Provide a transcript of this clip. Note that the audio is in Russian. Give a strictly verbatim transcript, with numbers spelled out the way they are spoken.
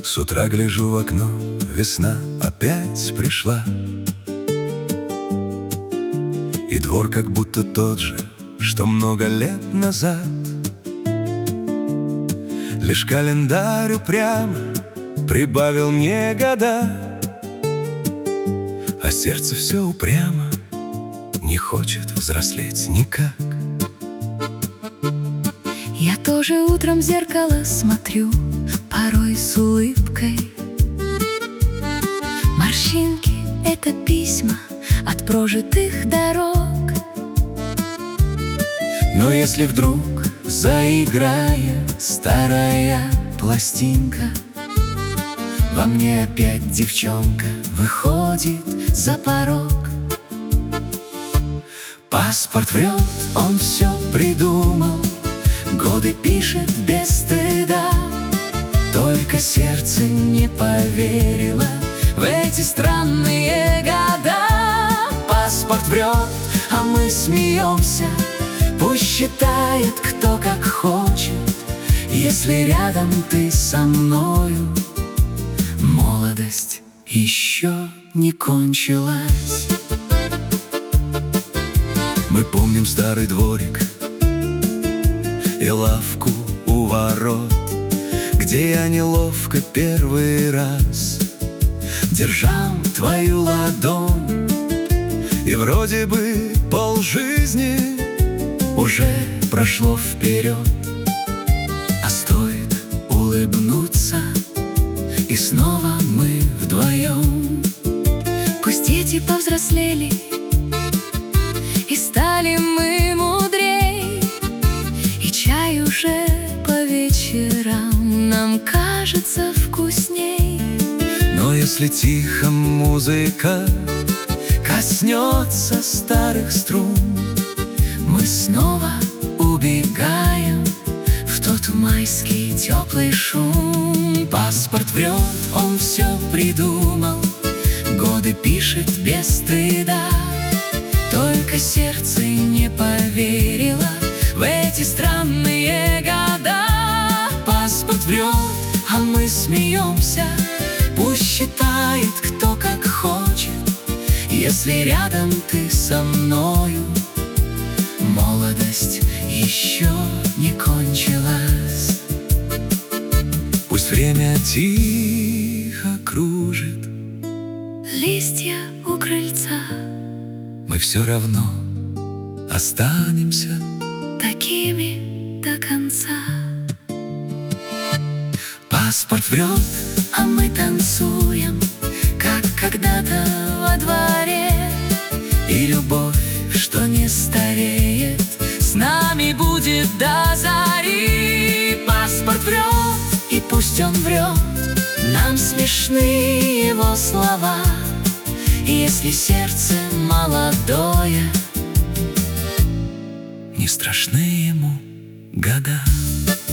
С утра гляжу в окно, весна опять пришла, и двор как будто тот же, что много лет назад. Лишь календарь упрямо прибавил мне года, а сердце все упрямо не хочет взрослеть никак. Я тоже утром в зеркало смотрю, порой с улыбкой. Морщинки — это письма от прожитых дорог. Но если вдруг заиграет старая пластинка, во мне опять девчонка выходит за порог. Паспорт врет, он все придумал, годы пишет без стыда. Только сердце не поверило в эти странные года. Паспорт врет, а мы смеемся, пусть считает кто как хочет. Если рядом ты со мною, молодость еще не кончилась. Мы помним старый дворик и лавку у ворот, где я неловко первый раз держал твою ладонь. И вроде бы полжизни уже прошло вперед, а стоит улыбнуться, и снова мы вдвоем. Пусть дети повзрослели, и стали мы мудрей, и чай уже по вечерам нам кажется вкусней. Но если тихо музыка коснется старых струн, мы снова убегаем в тот майский теплый шум. Паспорт врет, он все придумал, годы пишет без стыда. Только сердце не поверило в эти странные года. Паспорт врет, а мы смеемся, пусть считает кто как хочет. Если рядом ты со мною, молодость еще не кончилась. Пусть время тихо кружит листья у крыльца, мы все равно останемся такими до конца. Паспорт врет, а мы танцуем, как когда-то во дворе. И любовь, что не стареет, с нами будет до зари. Паспорт врет, и пусть он врет, нам смешны его слова. Если сердце молодое, не страшны ему года.